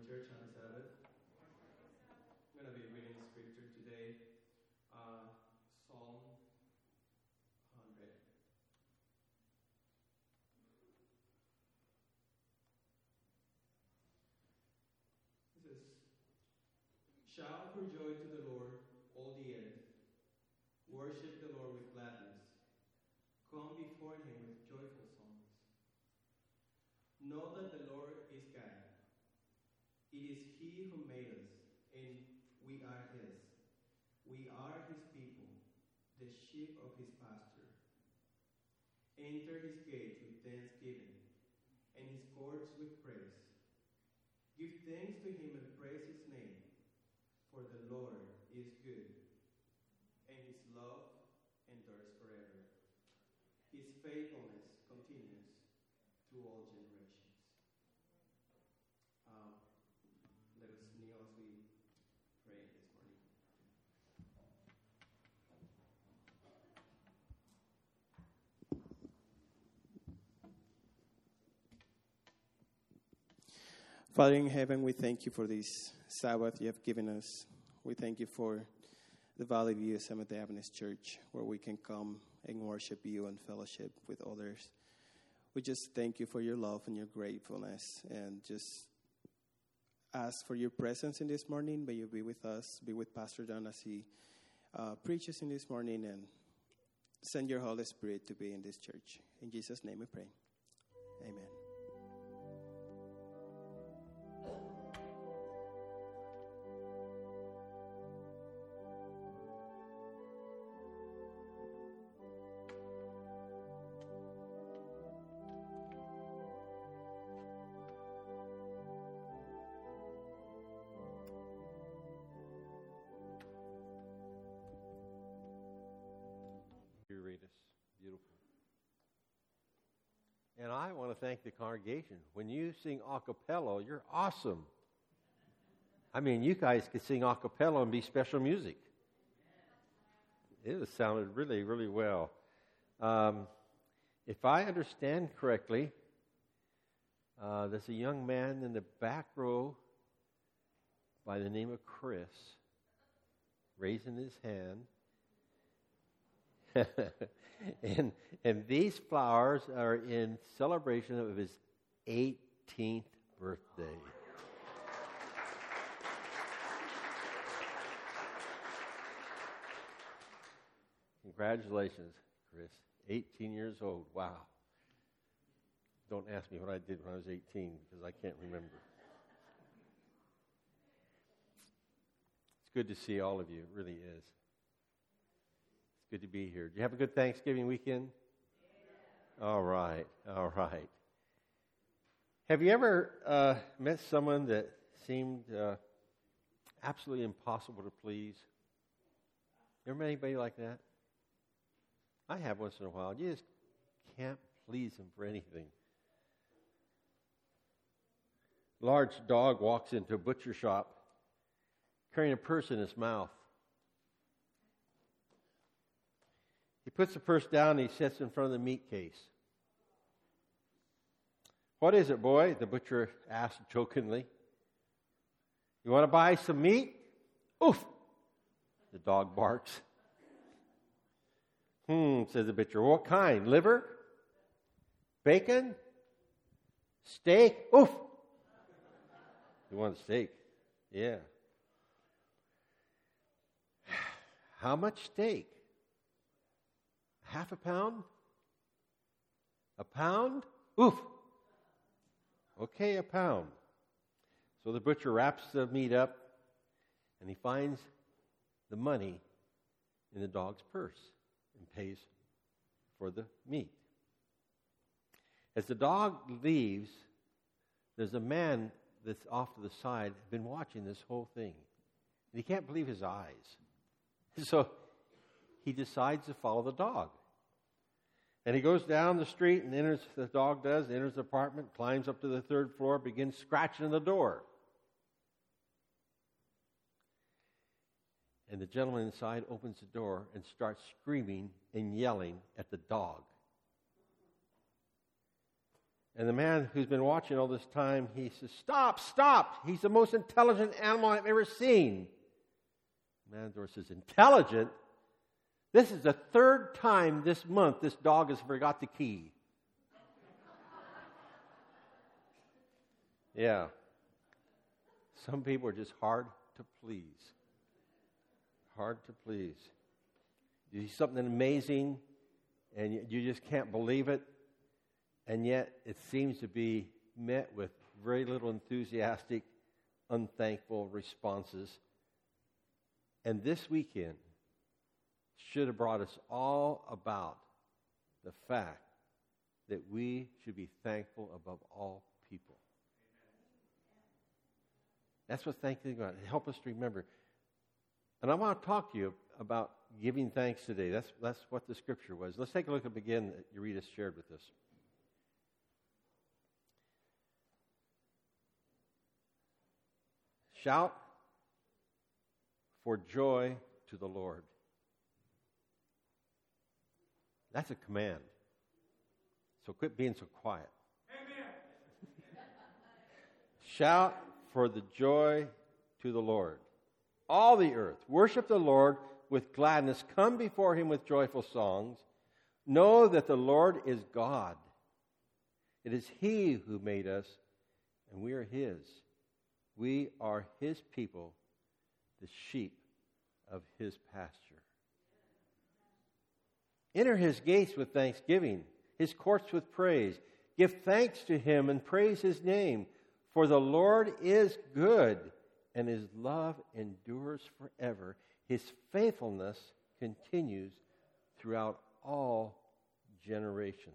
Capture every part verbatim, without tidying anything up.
church on the Sabbath. I'm going to be reading scripture today, uh, Psalm one hundred. It says, "Shout for joy to the Lord, all the earth. Worship the Lord with gladness. Come before him with joyful songs. Know that the Lord is God. It is he who made us, and we are his. We are his people, the sheep of his pasture. Enter his gates with thanksgiving, and his courts with praise. Give thanks to him and praise his name, for the Lord is good, and his love endures forever. His faithfulness continues through all generations." Um, let us kneel as we pray this morning. Father in heaven, we thank you for this Sabbath you have given us. We thank you for the Valley View Seventh-day Adventist Church, where we can come and worship you and fellowship with others. We just thank you for your love and your gratefulness, and just ask for your presence in this morning. May you be with us, be with Pastor Don as he uh, preaches in this morning, and send your Holy Spirit to be in this church. In Jesus' name we pray. Amen. You read us. Beautiful. And I want to thank the congregation. When you sing a cappella, you're awesome. I mean, you guys could sing a cappella and be special music. It was sounded really, really well. Um, if I understand correctly, uh, there's a young man in the back row by the name of Chris raising his hand. and and these flowers are in celebration of his eighteenth birthday. Congratulations, Chris. eighteen years old. Wow. Don't ask me what I did when I was eighteen, because I can't remember. It's good to see all of you. It really is. Good to be here. Did you have a good Thanksgiving weekend? Yeah. All right, all right. Have you ever uh, met someone that seemed uh, absolutely impossible to please? You ever met anybody like that? I have once in a while. You just can't please them for anything. Large dog walks into a butcher shop carrying a purse in his mouth. He puts the purse down and he sits in front of the meat case. "What is it, boy?" the butcher asked jokingly. "You want to buy some meat?" "Oof!" the dog barks. "Hmm," says the butcher. "What kind? Liver? Bacon? Steak?" "Oof!" "You want steak?" "Yeah." "How much steak? Half a pound? A pound? Oof. Okay, a pound." So the butcher wraps the meat up, and he finds the money in the dog's purse and pays for the meat. As the dog leaves, there's a man that's off to the side, been watching this whole thing. And he can't believe his eyes. So he decides to follow the dog. And he goes down the street and enters, the dog does, enters the apartment, climbs up to the third floor, begins scratching on the door. And the gentleman inside opens the door and starts screaming and yelling at the dog. And the man who's been watching all this time, he says, "Stop, stop. He's the most intelligent animal I've ever seen." The matador says, "Intelligent? This is the third time this month this dog has forgot the key." Yeah. Some people are just hard to please. Hard to please. You see something amazing, and you just can't believe it, and yet it seems to be met with very little enthusiastic, unthankful responses. And this weekend should have brought us all about the fact that we should be thankful above all people. That's what thanksgiving is about. Help us to remember. And I want to talk to you about giving thanks today. That's, that's what the scripture was. Let's take a look at the beginning that Eureka shared with us. Shout for joy to the Lord. That's a command. So quit being so quiet. Amen. Shout for the joy to the Lord. All the earth, worship the Lord with gladness. Come before him with joyful songs. Know that the Lord is God. It is he who made us, and we are his. We are his people, the sheep of his pasture. Enter his gates with thanksgiving, his courts with praise. Give thanks to him and praise his name. For the Lord is good, and his love endures forever. His faithfulness continues throughout all generations.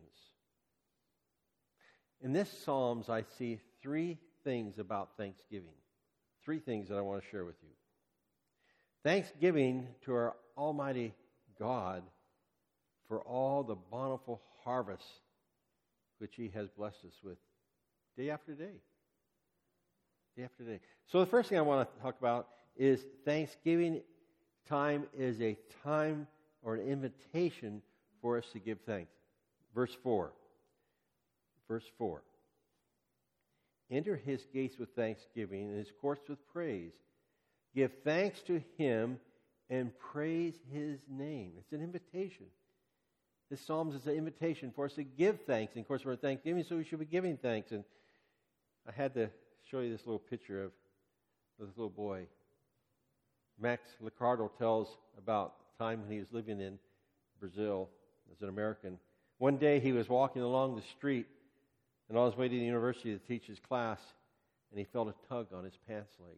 In this Psalms, I see three things about thanksgiving. Three things that I want to share with you. Thanksgiving to our Almighty God for all the bountiful harvests which he has blessed us with day after day. Day after day. So the first thing I want to talk about is Thanksgiving time is a time or an invitation for us to give thanks. Verse four. Verse four. Enter his gates with thanksgiving and his courts with praise. Give thanks to him and praise his name. It's an invitation. This Psalms is an invitation for us to give thanks. And of course, we're Thanksgiving, so we should be giving thanks. And I had to show you this little picture of this little boy. Max Liccardo tells about the time when he was living in Brazil as an American. One day he was walking along the street and on his way to the university to teach his class, and he felt a tug on his pants leg.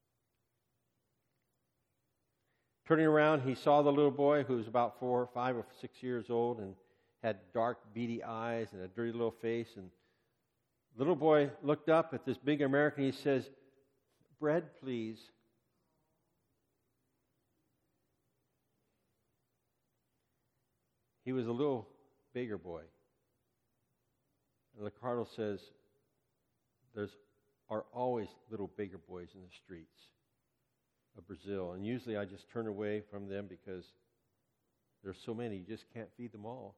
Turning around, he saw the little boy who was about four, five or six years old and had dark, beady eyes and a dirty little face. And the little boy looked up at this big American. He says, "Bread, please." He was a little bigger boy. And Liccardo says, there's are always little bigger boys in the streets of Brazil. And usually I just turn away from them because there's so many, you just can't feed them all.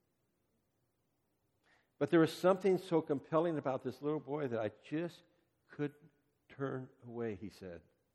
But there was something so compelling about this little boy that I just couldn't turn away, he said.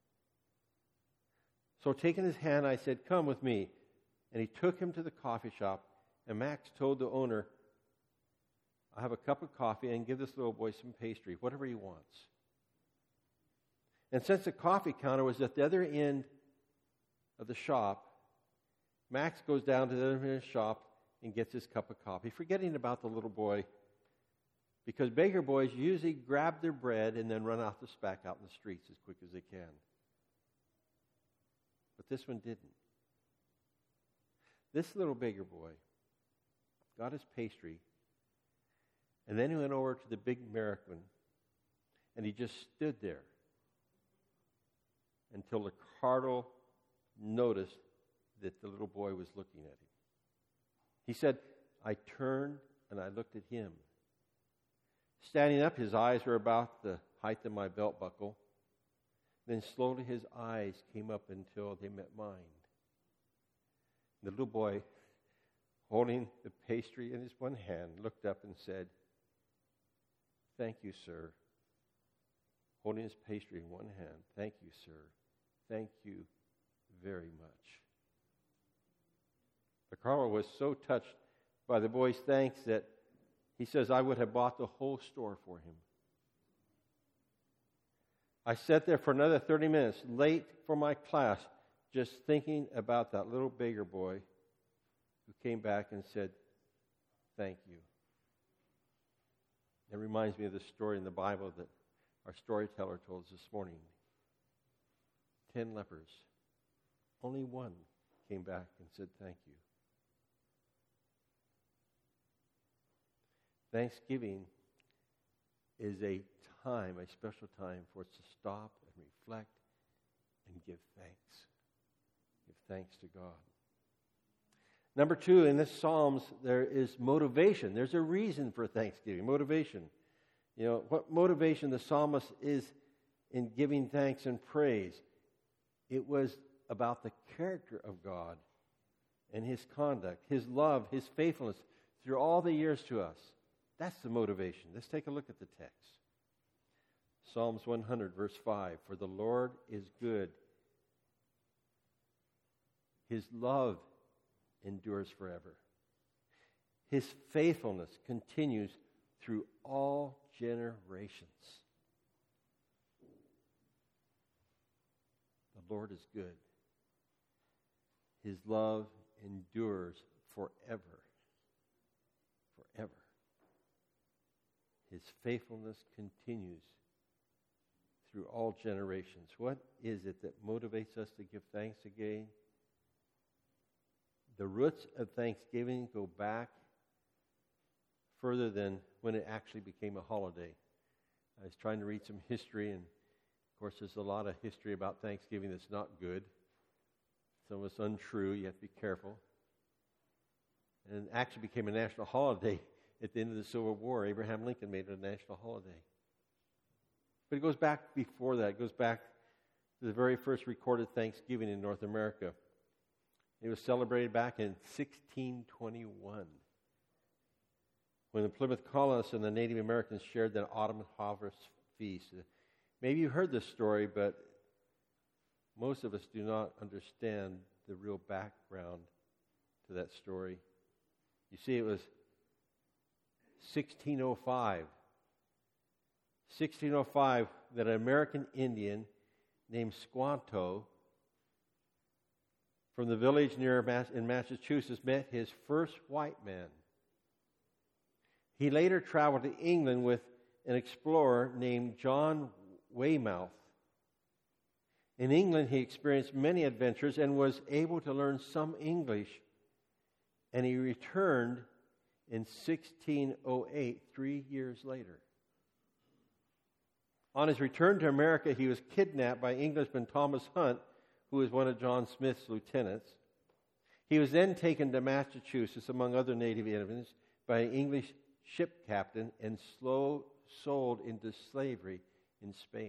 So taking his hand, I said, "Come with me." And he took him to the coffee shop, and Max told the owner, "I have a cup of coffee and give this little boy some pastry, whatever he wants." And since the coffee counter was at the other end of the shop, Max goes down to the other end of the shop and gets his cup of coffee, forgetting about the little boy, because beggar boys usually grab their bread and then run out the back out in the streets as quick as they can. But this one didn't. This little beggar boy got his pastry, and then he went over to the big American, and he just stood there until Liccardo noticed that the little boy was looking at him. He said, "I turned and I looked at him. Standing up, his eyes were about the height of my belt buckle. Then slowly his eyes came up until they met mine. The little boy, holding the pastry in his one hand, looked up and said, Thank you, sir. Holding his pastry in one hand. Thank you, sir. Thank you very much. The Carlo was so touched by the boy's thanks that he says, I would have bought the whole store for him. I sat there for another thirty minutes, late for my class, just thinking about that little beggar boy who came back and said, thank you. It reminds me of the story in the Bible that our storyteller told us this morning. Ten lepers. Only one came back and said thank you. Thanksgiving is a time, a special time for us to stop and reflect and give thanks. Give thanks to God. Number two, in this Psalms, there is motivation. There's a reason for thanksgiving, motivation. You know, what motivation the psalmist is in giving thanks and praise. It was about the character of God and His conduct, His love, His faithfulness through all the years to us. That's the motivation. Let's take a look at the text. Psalms one hundred, verse five. For the Lord is good. His love endures forever. His faithfulness continues through all generations. The Lord is good. His love endures forever. Forever. His faithfulness continues through all generations. What is it that motivates us to give thanks again? The roots of thanksgiving go back further than when it actually became a holiday. I was trying to read some history, and of course there's a lot of history about Thanksgiving that's not good. Some of it's untrue. You have to be careful. And it actually became a national holiday at the end of the Civil War. Abraham Lincoln made it a national holiday. But it goes back before that. It goes back to the very first recorded Thanksgiving in North America. It was celebrated back in sixteen twenty-one when the Plymouth colonists and the Native Americans shared the autumn harvest feast. Maybe you heard this story, but most of us do not understand the real background to that story. You see, it was sixteen oh five. sixteen oh five, that an American Indian named Squanto from the village near Mass- in Massachusetts met his first white man. He later traveled to England with an explorer named John Weymouth. In England, he experienced many adventures and was able to learn some English, and he returned in sixteen oh eight, three years later. On his return to America, he was kidnapped by Englishman Thomas Hunt, who was one of John Smith's lieutenants. He was then taken to Massachusetts, among other native Indians, by an English ship captain and slow sold into slavery in Spain.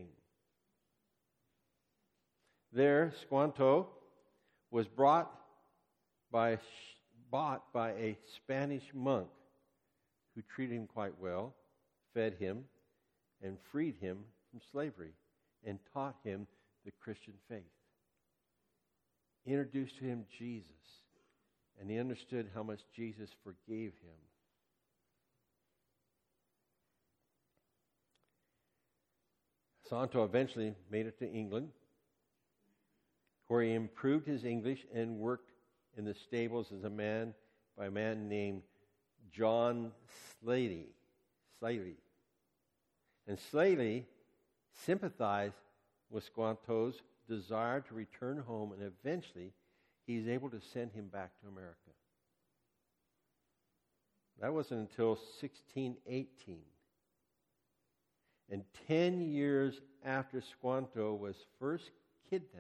There, Squanto was brought by, bought by a Spanish monk who treated him quite well, fed him, and freed him from slavery, and taught him the Christian faith. Introduced to him Jesus, and he understood how much Jesus forgave him. Santo eventually made it to England, where he improved his English and worked in the stables as a man by a man named John Slaley. Slaley. And Slaley sympathized with Squanto's desire to return home, and eventually he's able to send him back to America. That wasn't until sixteen eighteen. And ten years after Squanto was first kidnapped,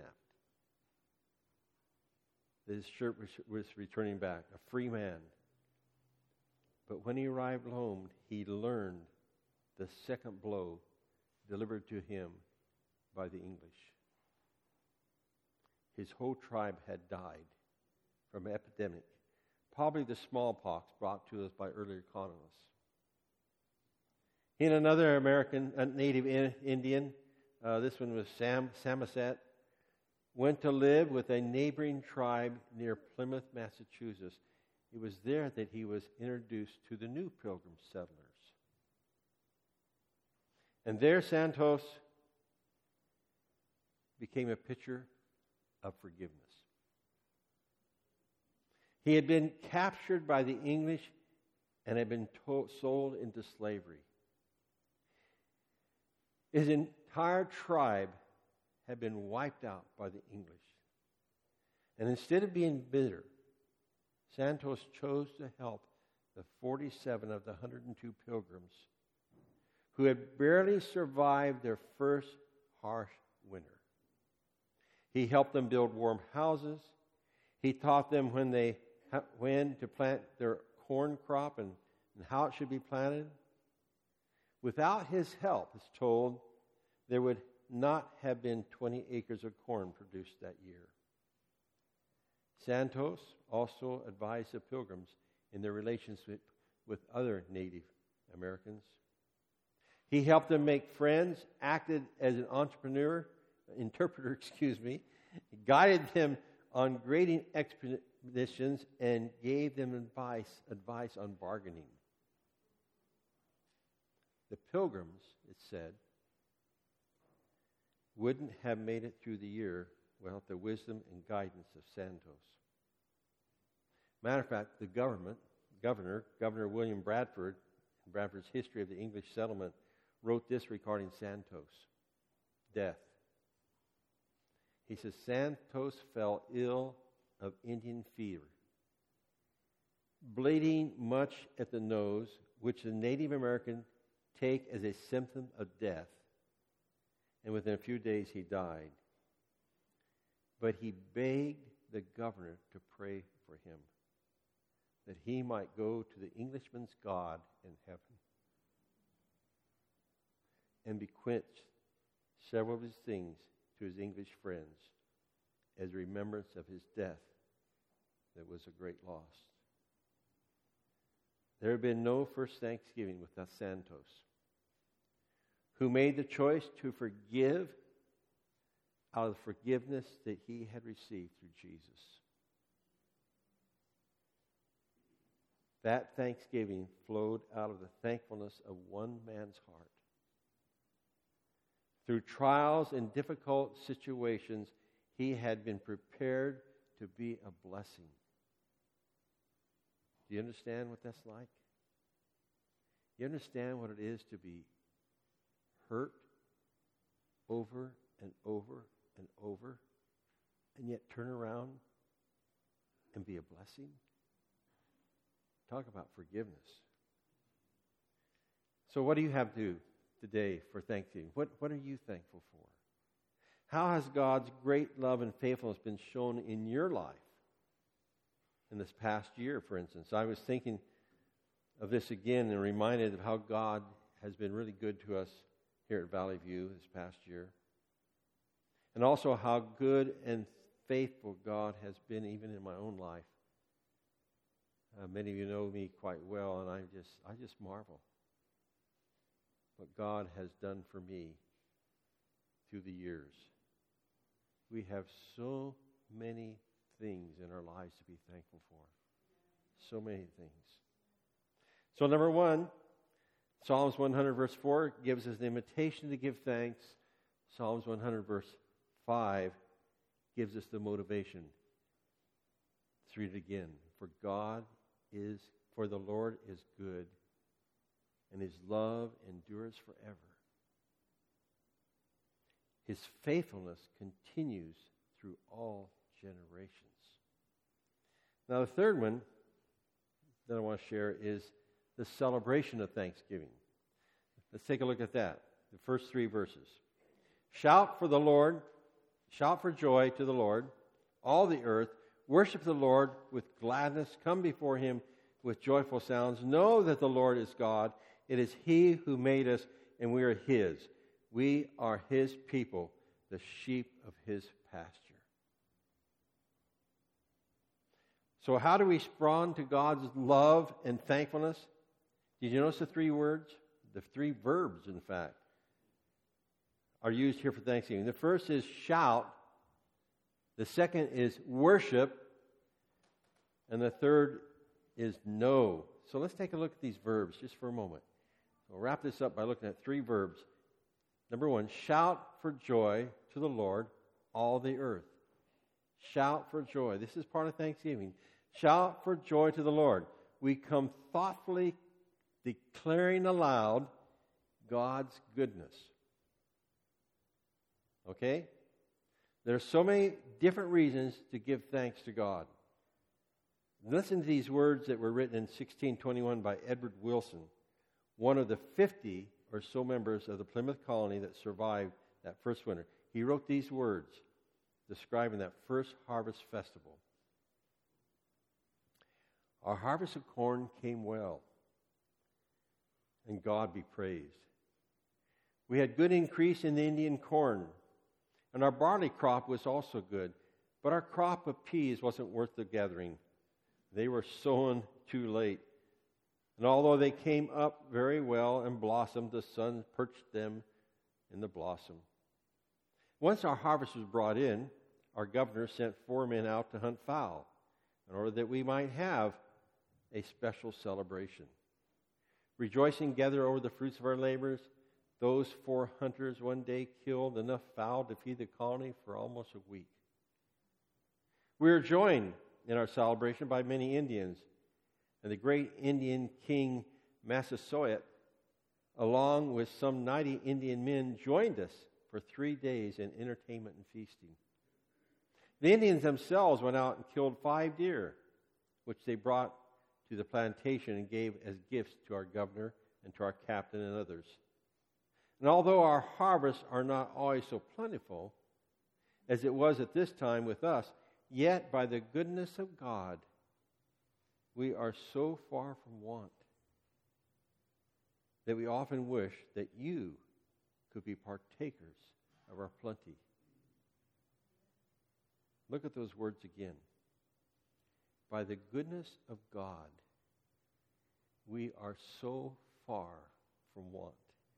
his shirt was returning back, a free man. But when he arrived home, he learned the second blow delivered to him by the English. His whole tribe had died from an epidemic, probably the smallpox brought to us by earlier colonists. He and another American, a native in, Indian, uh, this one was Sam Samoset, went to live with a neighboring tribe near Plymouth, Massachusetts. It was there that he was introduced to the new Pilgrim settlers. And there Santos became a picture of forgiveness. He had been captured by the English and had been to- sold into slavery. His entire tribe had been wiped out by the English. And instead of being bitter, Santos chose to help the forty-seven of the one hundred two pilgrims who had barely survived their first harsh winter. He helped them build warm houses. He taught them when they when to plant their corn crop and, and how it should be planted. Without his help, it's told, there would not have been twenty acres of corn produced that year. Santos also advised the pilgrims in their relationship with other Native Americans. He helped them make friends, acted as an entrepreneur, interpreter, excuse me, guided them on grading expeditions, and gave them advice, advice on bargaining. The pilgrims, it said, wouldn't have made it through the year without the wisdom and guidance of Santos. Matter of fact, the government, governor, Governor William Bradford, in Bradford's History of the English Settlement, wrote this regarding Santos' death. He says, Santos fell ill of Indian fever, bleeding much at the nose, which the Native American take as a symptom of death, and within a few days he died. But he begged the governor to pray for him, that he might go to the Englishman's God in heaven and bequeath several of his things to his English friends as a remembrance of his death that was a great loss. There had been no first Thanksgiving without Santos, who made the choice to forgive out of the forgiveness that he had received through Jesus. That thanksgiving flowed out of the thankfulness of one man's heart. Through trials and difficult situations, he had been prepared to be a blessing. Do you understand what that's like? You understand what it is to be hurt over and over and over, and yet turn around and be a blessing? Talk about forgiveness. So what do you have to do today for Thanksgiving? What, what are you thankful for? How has God's great love and faithfulness been shown in your life in this past year, for instance? I was thinking of this again and reminded of how God has been really good to us here at Valley View this past year. And also how good and faithful God has been even in my own life. Uh, many of you know me quite well, and I just I just marvel what God has done for me through the years. We have so many things in our lives to be thankful for. So many things. So number one, Psalms one hundred verse four gives us the invitation to give thanks. Psalms one hundred verse five gives us the motivation. Let's read it again. For God is, for the Lord is good, and his love endures forever. His faithfulness continues through all generations. Now the third one that I want to share is the celebration of Thanksgiving. Let's take a look at that. The first three verses. Shout for the Lord, shout for joy to the Lord, all the earth. Worship the Lord with gladness. Come before him with joyful sounds. Know that the Lord is God. It is he who made us, and we are his. We are his people, the sheep of his pasture. So how do we respond to God's love and thankfulness? Did you notice the three words the three verbs, in fact, are used here for thanksgiving. The first is shout. The second is worship. And the third is know. So let's take a look at these verbs just for a moment. We'll wrap this up by looking at three verbs. Number one, shout for joy to the Lord, all the earth. Shout for joy. This is part of Thanksgiving. Shout for joy to the Lord. We come thoughtfully declaring aloud God's goodness. Okay? There are so many different reasons to give thanks to God. Listen to these words that were written in sixteen twenty-one by Edward Wilson, one of the fifty or so members of the Plymouth colony that survived that first winter. He wrote these words describing that first harvest festival. Our harvest of corn came well, and God be praised. We had good increase in the Indian corn, and our barley crop was also good, but our crop of peas wasn't worth the gathering. They were sown too late. And although they came up very well and blossomed, the sun perched them in the blossom. Once our harvest was brought in, our governor sent four men out to hunt fowl in order that we might have a special celebration. Rejoicing together over the fruits of our labors, those four hunters one day killed enough fowl to feed the colony for almost a week. We were joined in our celebration by many Indians, and the great Indian king Massasoit, along with some ninety Indian men, joined us for three days in entertainment and feasting. The Indians themselves went out and killed five deer, which they brought to the plantation and gave as gifts to our governor and to our captain and others. And although our harvests are not always so plentiful as it was at this time with us, yet by the goodness of God, we are so far from want that we often wish that you could be partakers of our plenty. Look at those words again. By the goodness of God, we are so far from want.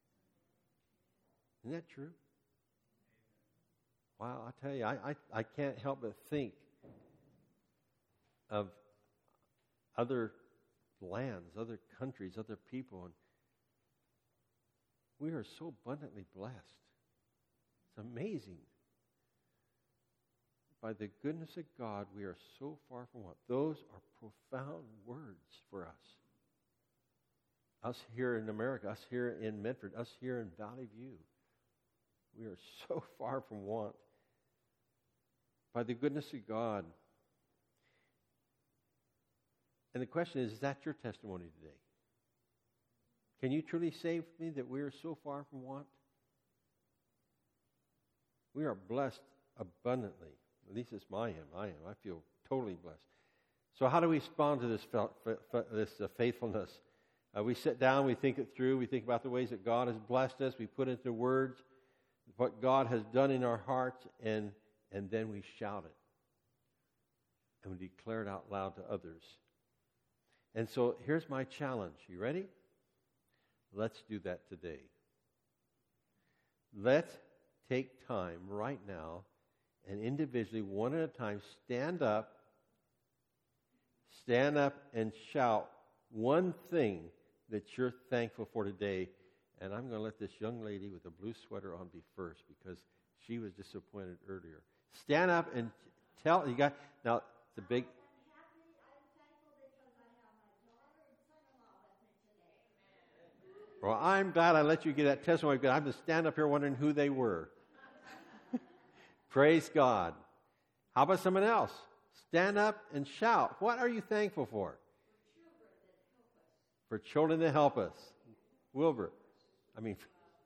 Isn't that true? Wow, I tell you, I, I, I can't help but think of other lands, other countries, other people, and we are so abundantly blessed. It's amazing. By the goodness of God, we are so far from want. Those are profound words for us. Us here in America, us here in Medford, us here in Valley View. We are so far from want. By the goodness of God. And the question is, is that your testimony today? Can you truly say with me that we are so far from want? We are blessed abundantly. At least it's my am. I am. I feel totally blessed. So how do we respond to this this uh, faithfulness? Uh, we sit down, we think it through, we think about the ways that God has blessed us, we put into words what God has done in our hearts, and, and then we shout it. And we declare it out loud to others. And so here's my challenge. You ready? Let's do that today. Let's take time right now and individually, one at a time, stand up, stand up and shout one thing that you're thankful for today. And I'm going to let this young lady with the blue sweater on be first because she was disappointed earlier. Stand up and tell, you got, now, the big... Well, I'm glad I let you get that testimony because I'm going to stand up here wondering who they were. Praise God. How about someone else? Stand up and shout. What are you thankful for? For children that help us. Wilbur. I mean,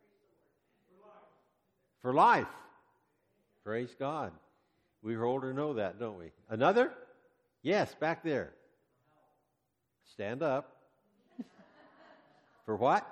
for life. Praise God. We older know that, don't we? Another? Yes, back there. Stand up. For what?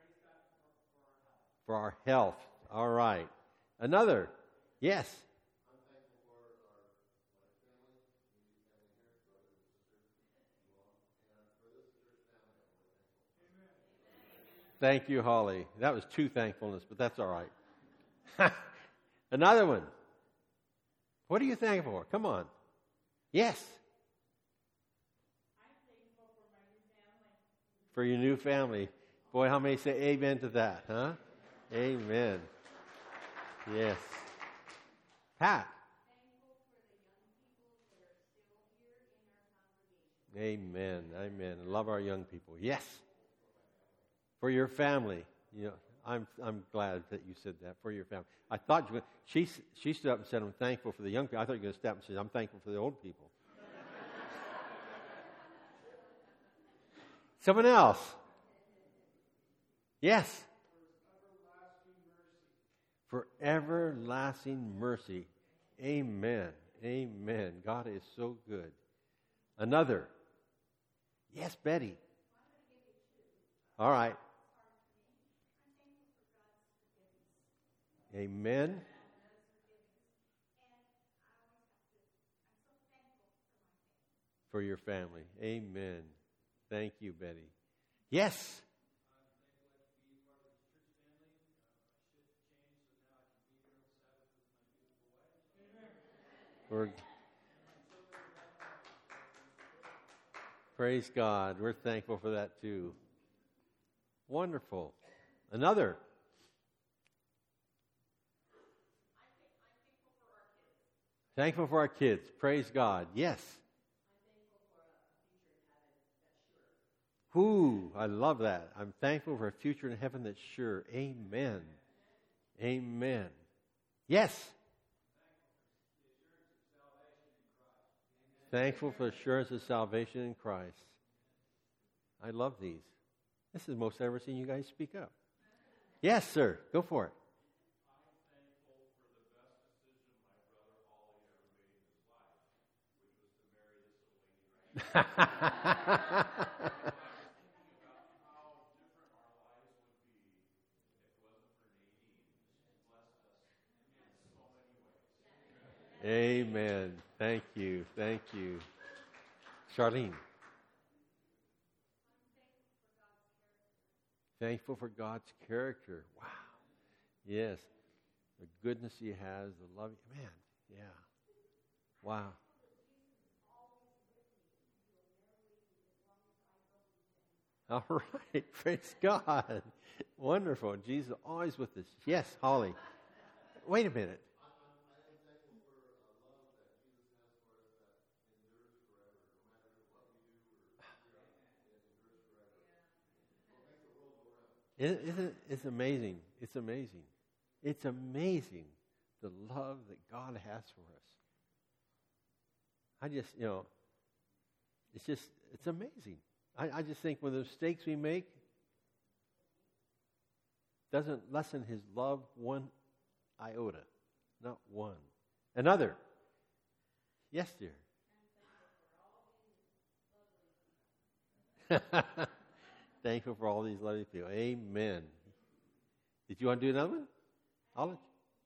For our health. All right. Another. Yes. I'm thankful for our my family, immediate family here, brothers and sisters, you all, and for this church family, I'm really thankful. Amen. Thank you, Holly. That was two thankfulness, but that's all right. Another one. What are you thankful for? Come on. Yes. I'm thankful for my new family. For your new family. Boy, how many say amen to that, huh? Amen. Yes. Pat. Thankful for the young people that are still here in our congregation. Amen. Amen. Love our young people. Yes. For your family. You know, I'm I'm glad that you said that. For your family. I thought you were, she she stood up and said, I'm thankful for the young people. I thought you were going to step and say, I'm thankful for the old people. Someone else. Yes. For everlasting mercy. Amen. Amen. God is so good. Another. Yes, Betty. All right. Amen. For your family. Amen. Thank you, Betty. Yes. We're, praise God. We're thankful for that too. Wonderful. Another. Thankful for our kids. Praise God. Yes. Ooh, I love that. I'm thankful for a future in heaven that's sure. Amen. Amen. Yes. Thankful for assurance of salvation in Christ. I love these. This is the most I've ever seen you guys speak up. Yes, sir. Go for it. I'm thankful for the best decision my brother Holly ever made in his life, which was to marry this little lady right now. Amen. Thank you. Thank you. Charlene. Thankful for God's character. Wow. Yes. The goodness He has, the love. Man, yeah. Wow. All right. Praise God. Wonderful. Jesus always with us. Yes, Holly. Wait a minute. Isn't it, it's amazing. It's amazing. It's amazing the love that God has for us. I just, you know, it's just, it's amazing. I, I just think when the mistakes we make doesn't lessen His love one iota. Not one. Another. Yes, dear. Thankful for all these lovely people. Amen. Did you want to do another one? I'll let you.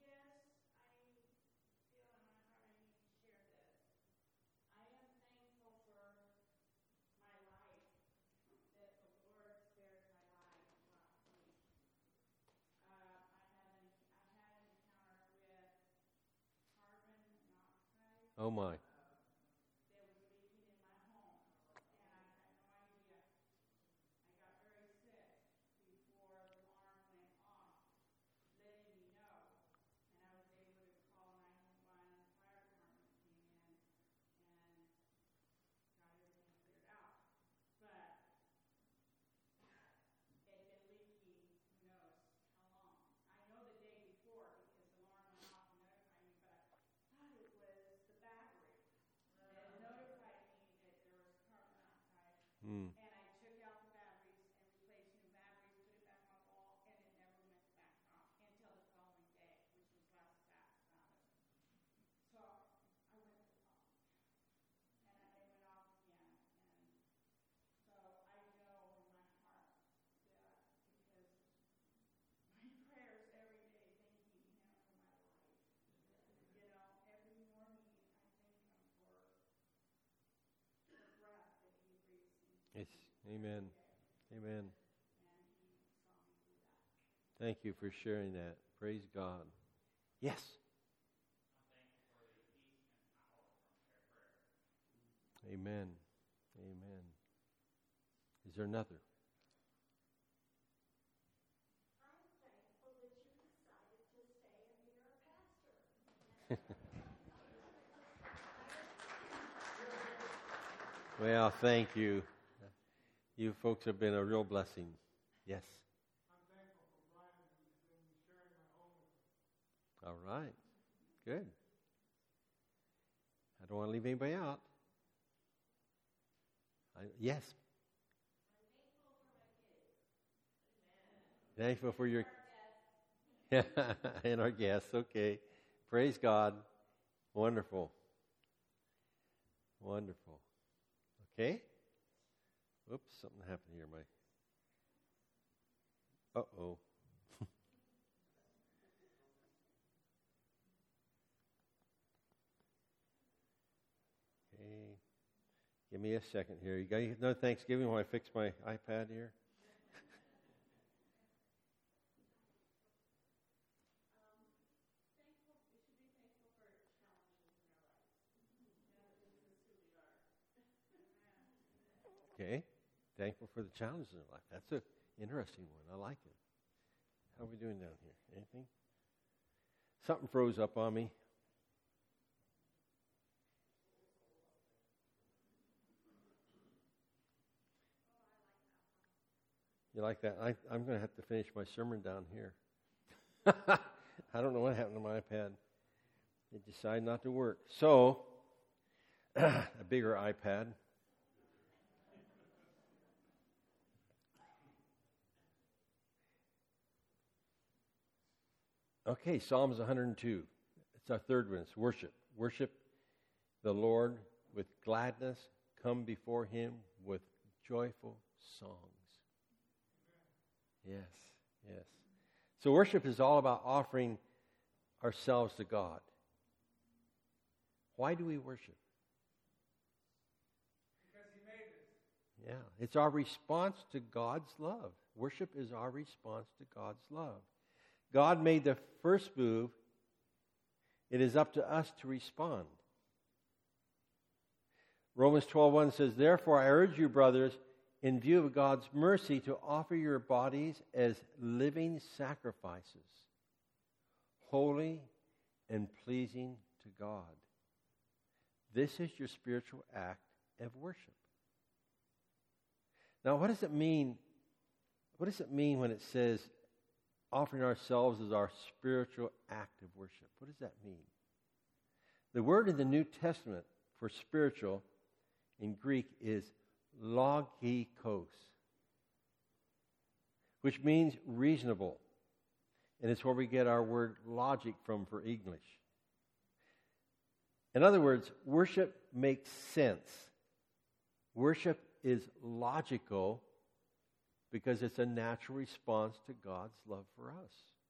Oh my. Mm. And I took out the batteries and replaced new batteries, put it back on the wall, and it never went back off until the following day, which was last Sabbath. So I went to the phone, and it went off again. And so I know in my heart that because my prayers every day thanking Him for my life. You know, every morning I thank Him for the breath that He breathes into me. It's, amen. Amen. And He saw me Thank you for sharing that. Praise God. Yes. Amen. Amen. Is there another? I'm thankful that you decided to stay and be our pastor. Well, thank you. You folks have been a real blessing. Yes. I'm thankful for Brian and he's been sharing my home with me. All right. Good. I don't want to leave anybody out. I, yes. Thankful for your and our guests. Okay. Praise God. Wonderful. Wonderful. Okay. Oops, something happened here. My. Uh-oh. Okay. Give me a second here. You got no Thanksgiving while I fix my iPad here? Okay. Thankful for the challenges in life. That's an interesting one. I like it. How are we doing down here? Anything? Something froze up on me. You like that? I, I'm going to have to finish my sermon down here. I don't know what happened to my iPad. It decided not to work. So, a bigger iPad. Okay, Psalms one hundred two. It's our third one. It's worship. Worship the Lord with gladness. Come before Him with joyful songs. Yes, yes. So worship is all about offering ourselves to God. Why do we worship? Because he made us. Yeah, it's our response to God's love. Worship is our response to God's love. God made the first move. It is up to us to respond. Romans twelve one says, "Therefore I urge you, brothers, in view of God's mercy, to offer your bodies as living sacrifices, holy and pleasing to God. This is your spiritual act of worship." Now, what does it mean? What does it mean when it says offering ourselves as our spiritual act of worship? What does that mean? The word in the New Testament for spiritual in Greek is logikos, which means reasonable. And it's where we get our word logic from for English. In other words, worship makes sense. Worship is logical because it's a natural response to God's love for us.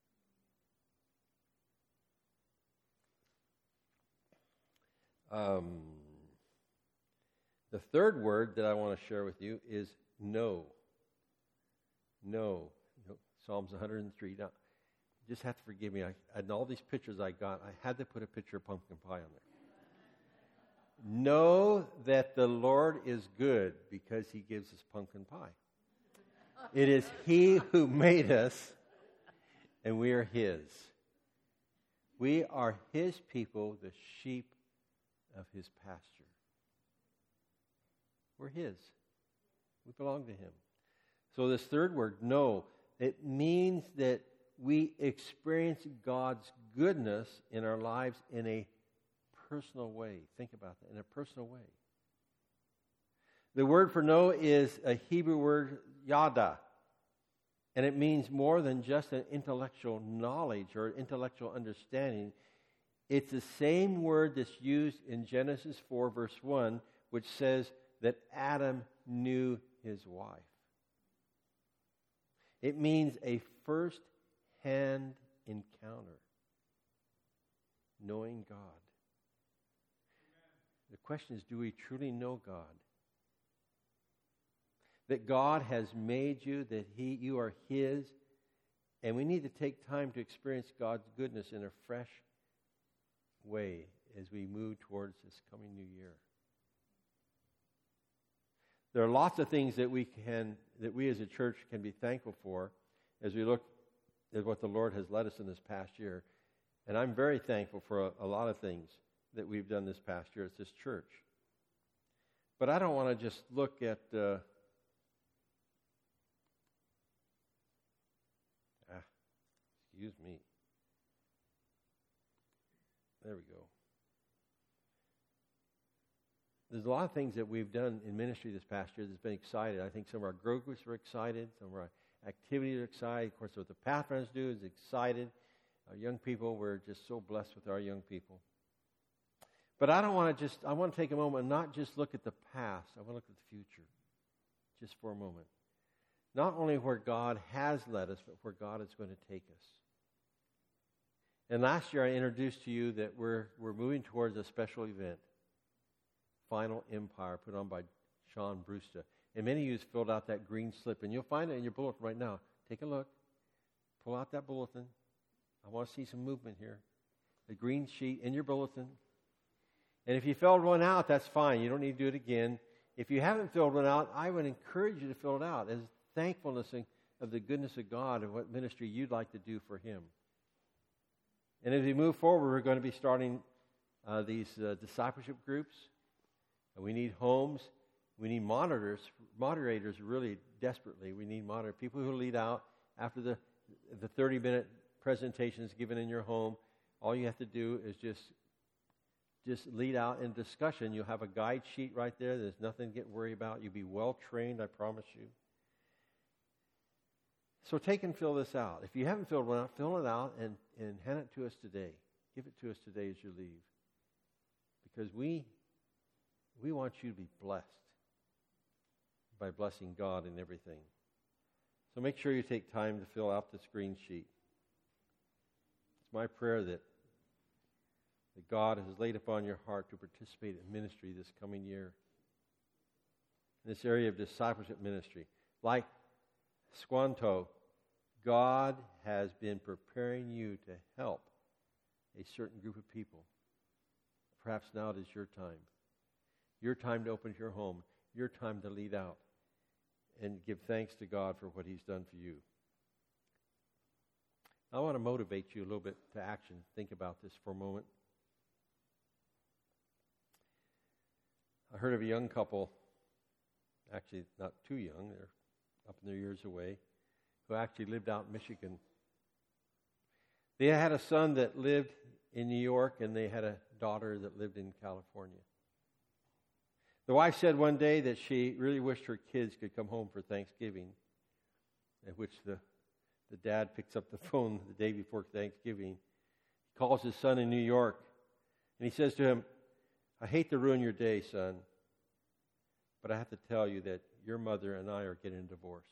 Um, the third word that I want to share with you is know. Know. Psalms one hundred three. Now, you just have to forgive me. I, and all these pictures I got, I had to put a picture of pumpkin pie on there. Know that the Lord is good because He gives us pumpkin pie. It is He who made us, and we are His. We are His people, the sheep of His pasture. We're His. We belong to Him. So this third word, know, it means that we experience God's goodness in our lives in a personal way. Think about that, in a personal way. The word for know is a Hebrew word, yada. And it means more than just an intellectual knowledge or intellectual understanding. It's the same word that's used in Genesis four, verse one, which says that Adam knew his wife. It means a first-hand encounter, knowing God. The question is, do we truly know God? That God has made you, that He, you are His, And we need to take time to experience God's goodness in a fresh way as we move towards this coming new year. There are lots of things that we can, that we as a church can be thankful for as we look at what the Lord has led us in this past year. And I'm very thankful for a, a lot of things that we've done this past year at this church. But I don't want to just look at uh, ah, excuse me. There we go. There's a lot of things that we've done in ministry this past year that's been excited. I think some of our growth groups were excited. Some of our activities are excited. Of course, what the Pathrunners do is excited. Our young people, we're just so blessed with our young people. But I don't want to just, I want to take a moment and not just look at the past. I want to look at the future just for a moment. Not only where God has led us, but where God is going to take us. And last year I introduced to you that we're we're moving towards a special event, Final Empire, put on by Sean Brewster. And many of you have filled out that green slip, and you'll find it in your bulletin right now. Take a look. Pull out that bulletin. I want to see some movement here. The green sheet in your bulletin. And if you filled one out, that's fine. You don't need to do it again. If you haven't filled one out, I would encourage you to fill it out as thankfulness of the goodness of God and what ministry you'd like to do for Him. And as we move forward, we're going to be starting uh, these uh, discipleship groups. And we need homes. We need monitors, moderators really desperately. We need moderators, people who lead out after the the thirty-minute presentation is given in your home. All you have to do is just just lead out in discussion. You'll have a guide sheet right there. There's nothing to get worried about. You'll be well trained, I promise you. So take and fill this out. If you haven't filled one out, fill it out and, and hand it to us today. Give it to us today as you leave. Because we we want you to be blessed by blessing God in everything. So make sure you take time to fill out this green sheet. It's my prayer that, that God has laid upon your heart to participate in ministry this coming year. In this area of discipleship ministry. Like Squanto, God has been preparing you to help a certain group of people. Perhaps now it is your time. Your time to open your home. Your time to lead out and give thanks to God for what He's done for you. I want to motivate you a little bit to action. Think about this for a moment. I heard of a young couple, actually not too young, they're up in their years away, who actually lived out in Michigan. They had a son that lived in New York, and they had a daughter that lived in California. The wife said one day that she really wished her kids could come home for Thanksgiving, at which the, the dad picks up the phone the day before Thanksgiving. He calls his son in New York, and he says to him, "I hate to ruin your day, son, but I have to tell you that your mother and I are getting a divorce.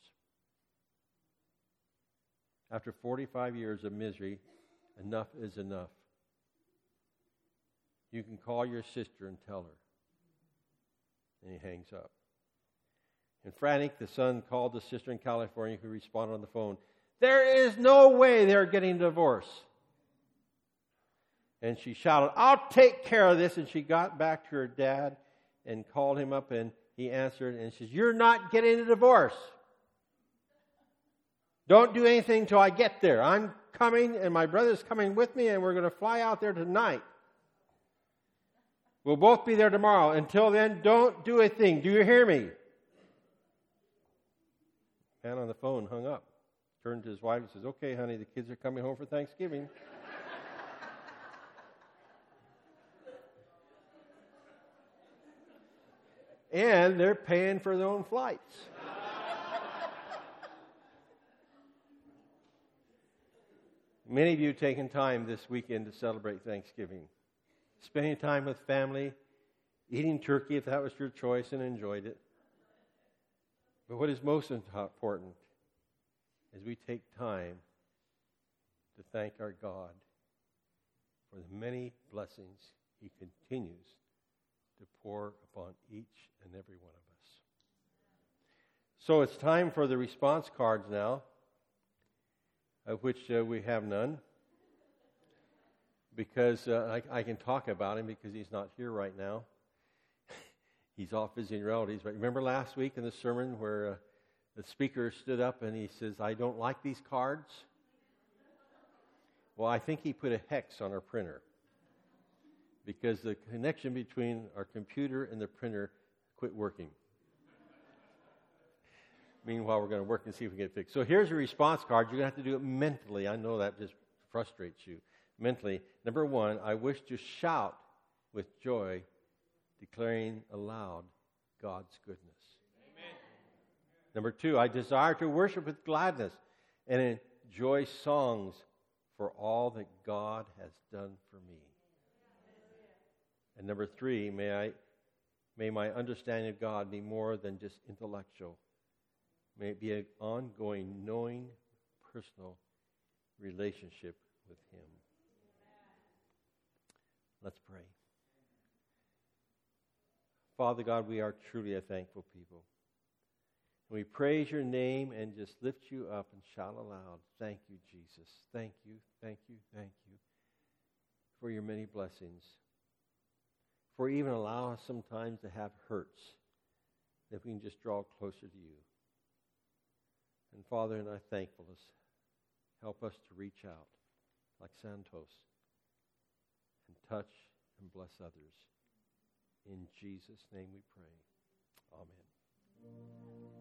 After forty-five years of misery, enough is enough. You can call your sister and tell her." And he hangs up. And frantic, the son called the sister in California, who responded on the phone, "There is no way they're getting a divorce." And she shouted, "I'll take care of this." And she got back to her dad and called him up, and he answered, and she says, "You're not getting a divorce. Don't do anything till I get there. I'm coming, and my brother's coming with me, and we're going to fly out there tonight. We'll both be there tomorrow. Until then, don't do a thing. Do you hear me?" Man on the phone hung up, turned to his wife and says, "Okay, honey, the kids are coming home for Thanksgiving." And they're paying for their own flights. Many of you have taken time this weekend to celebrate Thanksgiving. Spending time with family, eating turkey if that was your choice, and enjoyed it. But what is most important is we take time to thank our God for the many blessings He continues to pour upon each and every one of us. So it's time for the response cards now. of which uh, we have none, because uh, I, I can talk about him because he's not here right now. He's off visiting relatives. But remember last week in the sermon where uh, the speaker stood up and he says, I don't like these cards? Well, I think he put a hex on our printer because the connection between our computer and the printer quit working. Meanwhile, we're going to work and see if we can get it fixed. So here's a response card. You're going to have to do it mentally. I know that just frustrates you. Mentally, number one, I wish to shout with joy, declaring aloud God's goodness. Amen. Number two, I desire to worship with gladness and enjoy songs for all that God has done for me. And number three, may I, may my understanding of God be more than just intellectual. May it be an ongoing, knowing, personal relationship with Him. Let's pray. Father God, we are truly a thankful people. We praise your name and just lift you up and shout aloud, thank you, Jesus. Thank you, thank you, thank you for your many blessings. For even allow us sometimes to have hurts that we can just draw closer to you. And Father, in our thankfulness, help us to reach out like Santos and touch and bless others. In Jesus' name we pray. Amen.